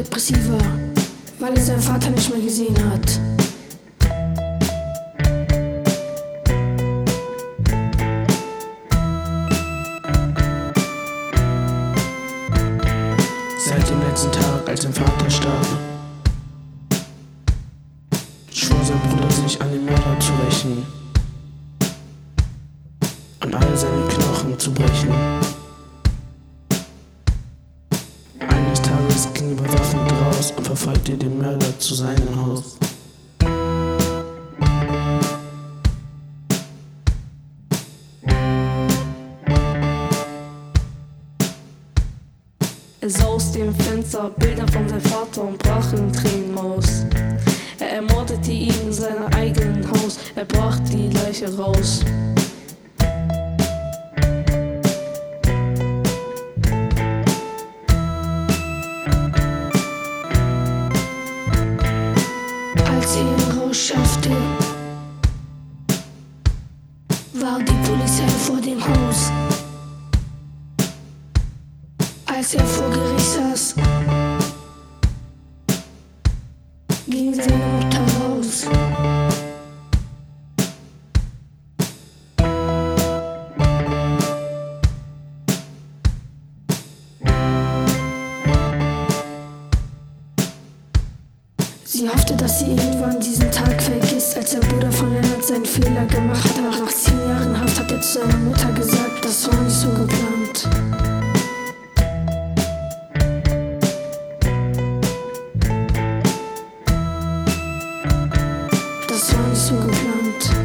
depressiver, weil er seinen Vater nicht mehr gesehen hat. Seit dem letzten Tag, als sein Vater starb, schwor sein Bruder sich an den Mörder zu rächen und alle seine Knochen zu brechen. Eines Tages ging er bewaffnet raus und verfolgte den Mörder zu seinem Haus. Er sah aus dem Fenster Bilder von seinem Vater und brach in Tränen aus. Er ermordete ihn in seinem eigenen Haus, er brach die Leiche raus. Als er ihn rausschaffte, war die Polizei vor dem Haus. Als er vor Gericht saß, ging seine Mutter raus. Sie hoffte, dass sie irgendwann diesen Tag vergisst, als der Bruder von Lennart seinen Fehler gemacht hat. Nach 10 Jahren Haft hat er zu seiner Mutter gesagt, das war nicht so geplant. Das war nicht so geplant.